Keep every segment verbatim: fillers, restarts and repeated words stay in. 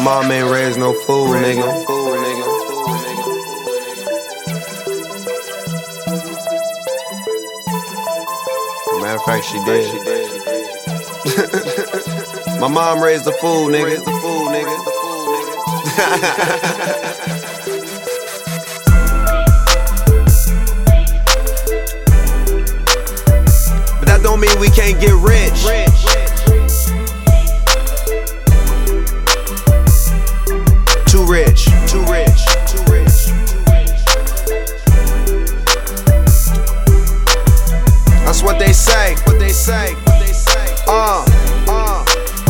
mom ain't raised no fool, nigga. Matter of fact, she did. My mom raised a fool, nigga. But that don't mean we can't get rich. Too rich, too rich, too rich. That's what they say, what they say, what they say. Uh, uh,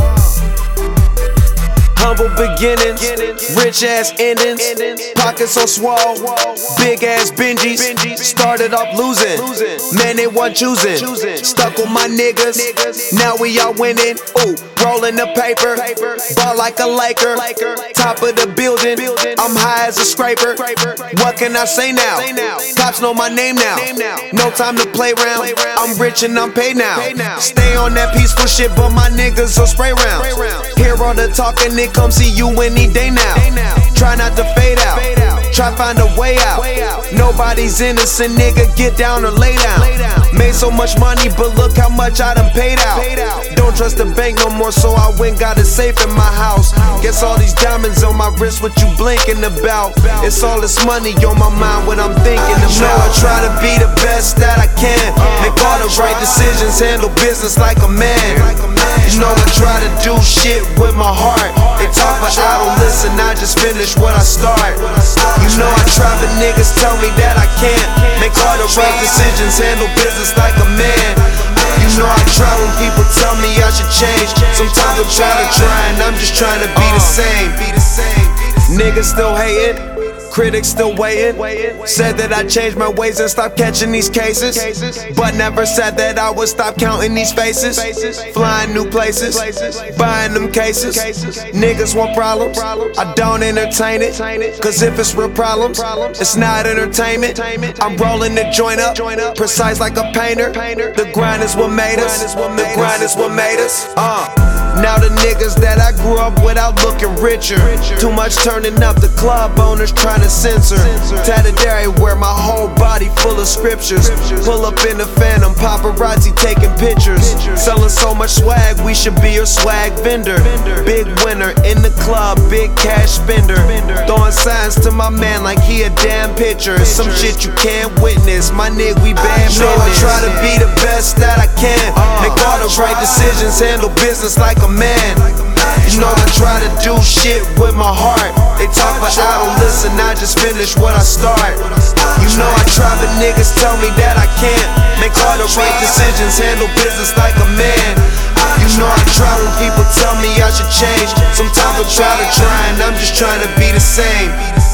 humble beginnings, rich ass endings, pockets on swole, big ass Benjis. Started off losing, man they wasn't choosing. Stuck with my niggas, now we all winning. Ooh, rolling the paper, ball like a Laker. Top of the building, I'm high as a scraper. What can I say now? Cops know my name now. No time to play around. I'm rich and I'm paid now. Stay on that peaceful shit, but my niggas will spray rounds. Hear all the talking, it come see you any day now. Try not to fade out, try find a way out. Nobody's innocent, nigga, get down or lay down. Made so much money, but look how much I done paid out. Don't trust the bank no more, so I went got a safe in my house. Guess all these diamonds on my wrist, what you blinking about? It's all this money on my mind, what I'm thinking about. You know I try to be the best that I can, make all the right decisions, handle business like a man. You know I try to do shit with my heart. They talk but I don't listen, I just finish what I start. You know I try but niggas tell me that I can't make all the right decisions, handle business like a man. You know I try when people tell me I should change. Sometimes I'm trying to try and I'm just trying to be the same. Niggas still hating, critics still waiting. Said that I changed my ways and stopped catching these cases, but never said that I would stop counting these faces. Flying new places, buying them cases. Niggas want problems, I don't entertain it. Cause if it's real problems, it's not entertainment. I'm rolling the joint up, precise like a painter. The grind is what made us, the grind is what made us. Uh Now the niggas that I grew up without looking richer. Too much turning up, the club owners trying to censor. Tatted everywhere, my whole body full of scriptures. Pull up in the Phantom, paparazzi taking pictures. Selling so much swag, we should be your swag vendor. Big winner in the club, big cash spender. Throwing signs to my man like he a damn pitcher. Some shit you can't witness, my nigga we bad business. You know I try to be the best that I can, make all the right decisions, handle business like a man. You know I try to do shit with my heart. They talk but I don't listen, I just finish what I start. You know I try but niggas tell me that I can't make all the right decisions, handle business like a man. You know I try when people tell me I should change. Sometimes I try to try and I'm just trying to be the same.